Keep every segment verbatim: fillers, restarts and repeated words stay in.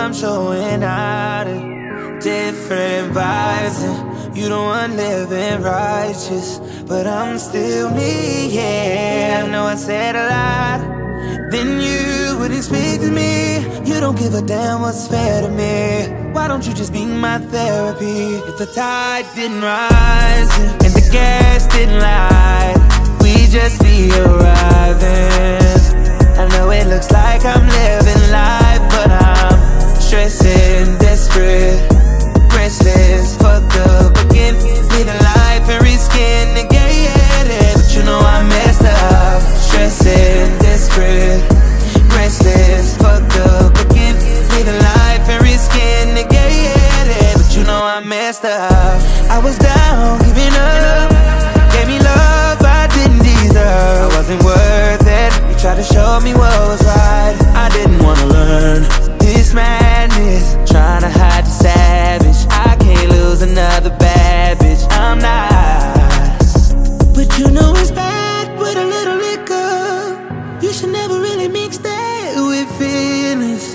I'm showing out in different vibes, and you the one living righteous, but I'm still me, yeah. I know I said a lot, then you wouldn't speak to me. You don't give a damn what's fair to me. Why don't you just be my therapy? If the tide didn't rise and the gas didn't light, we just be arriving. I know it looks like I'm living life, but I'm stressing, desperate, restless, fucked up again. Living life and risking to get it, but you know I messed up. Stressing, desperate, restless, fucked up again. Living life and risking to get it, but you know I messed up. I was down, giving up, gave me love I didn't deserve. I wasn't worth it. You tried to show me what was right, I didn't wanna learn this madness, trying to hide the savage. I can't lose another bad bitch, I'm not. But you know it's bad with a little liquor. You should never really mix that with feelings.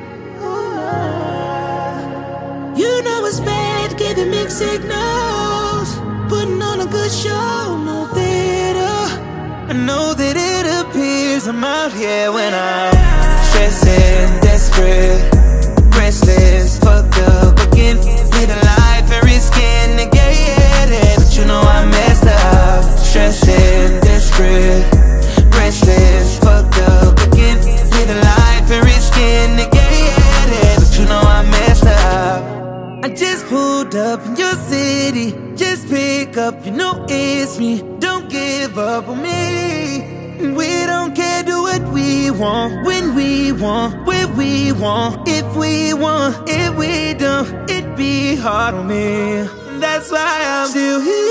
You know it's bad giving mixed signals, putting on a good show, no theater. I know that it appears I'm out here when I'm stressing, desperate, restless, fucked up again. Living life and risking to get it, but you know I messed up. Stressing, desperate, restless, fucked up again. Living life and risking to get it, but you know I messed up. I just pulled up in your city, just pick up, you know it's me. Don't give up on me. We don't care, do what we want, when we want, where we want. If we want, if we don't, it'd be hard on me. That's why I'm still here.